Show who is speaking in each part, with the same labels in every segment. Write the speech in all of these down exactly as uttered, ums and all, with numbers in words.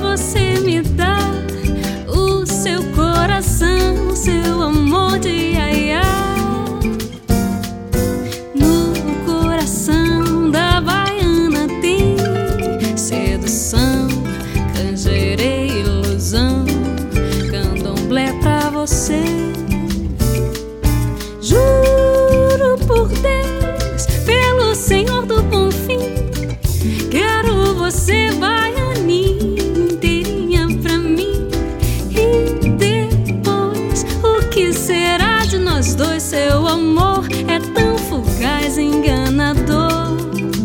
Speaker 1: você me dá o seu coração, o seu amor de iaiá. No coração da baiana tem sedução, canjerê, ilusão, candomblé pra você. Juro por Deus, pelo Senhor do Bom Fim, quero você baianinha inteirinha pra mim. E depois, o que será de nós dois? Seu amor é tão fugaz, enganador.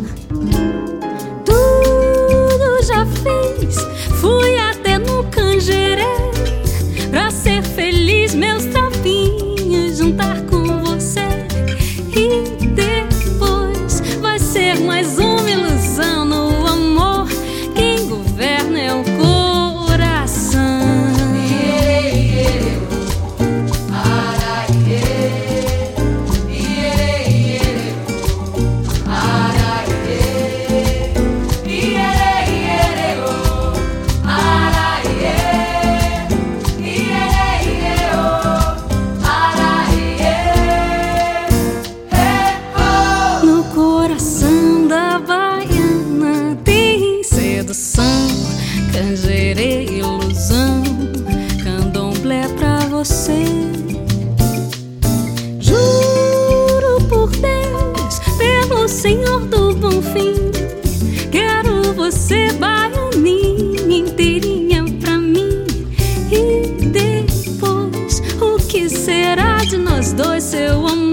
Speaker 1: Tudo já fiz, fui até no canjerê pra ser feliz, meus trapinhos juntar com você. E depois vai ser mais uma ilusão. No amor quem governa é o coração. No coração da baiana tem sedução, canjerê, ilusão, candomblé pra você. Juro por Deus, pelo Senhor do Bom Fim, quero você baianinha inteirinha pra mim. E depois, o que será de nós dois? Seu amor